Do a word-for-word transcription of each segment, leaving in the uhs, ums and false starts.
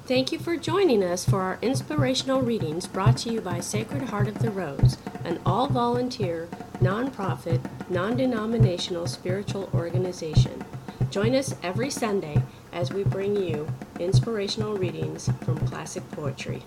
Thank you for joining us for our inspirational readings brought to you by Sacred Heart of the Rose, an all-volunteer, non-profit, non-denominational spiritual organization. Join us every Sunday as we bring you inspirational readings from classic poetry.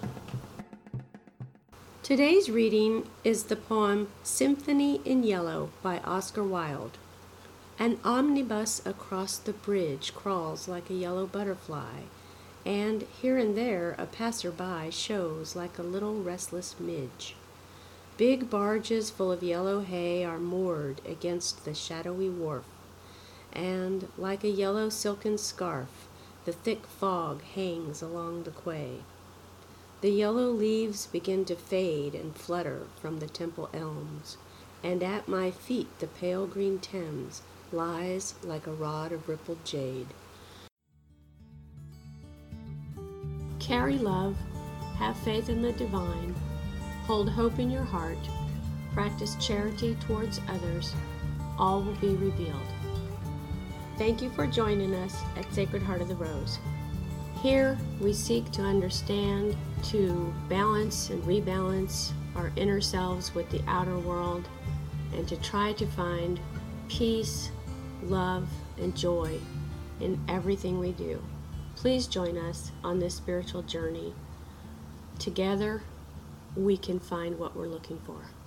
Today's reading is the poem Symphony in Yellow by Oscar Wilde. An omnibus across the bridge crawls like a yellow butterfly, and here and there a passer-by shows like a little restless midge. Big barges full of yellow hay are moored against the shadowy wharf, and like a yellow silken scarf, the thick fog hangs along the quay. The yellow leaves begin to fade and flutter from the temple elms, and at my feet the pale green Thames lies like a rod of rippled jade. Carry love, have faith in the divine, hold hope in your heart, practice charity towards others, all will be revealed. Thank you for joining us at Sacred Heart of the Rose. Here we seek to understand, to balance and rebalance our inner selves with the outer world, and to try to find peace, love, and joy in everything we do. Please join us on this spiritual journey. Together, we can find what we're looking for.